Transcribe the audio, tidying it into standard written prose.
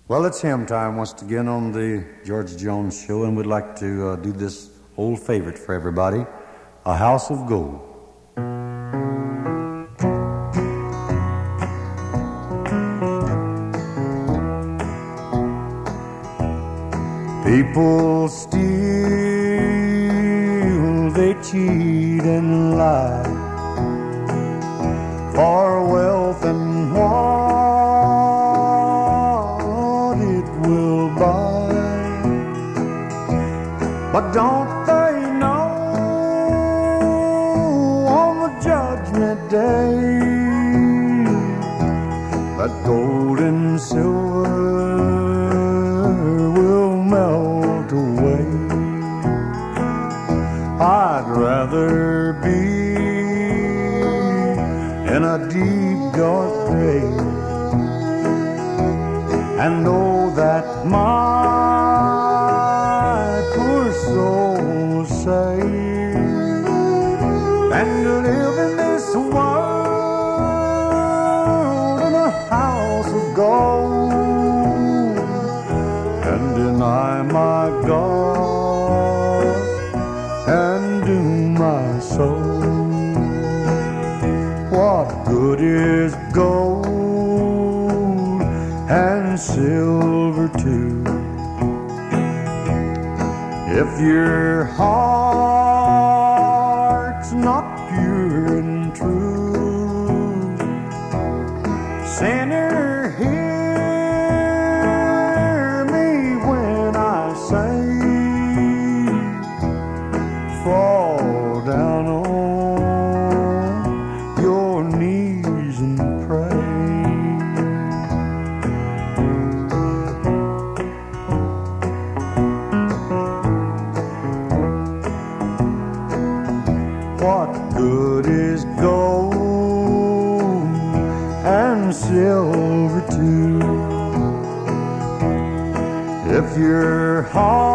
Well, it's hymn time once again on the George Jones Show, and we'd like to do this old favorite for everybody, A House of Gold. People steal, they cheat and lie for wealth and what it will buy. But don't they know on the judgment day that gold and silver will melt away? I'd rather be in a deep dark grave and know that my poor soul was saved, and to live in this world in a house of gold and deny my God and doom my soul. What good is gold and silver too if your heart's not pure and true? Sinner, hear me when I say, fall down on your knees and pray. What good is gold and silver too if your heart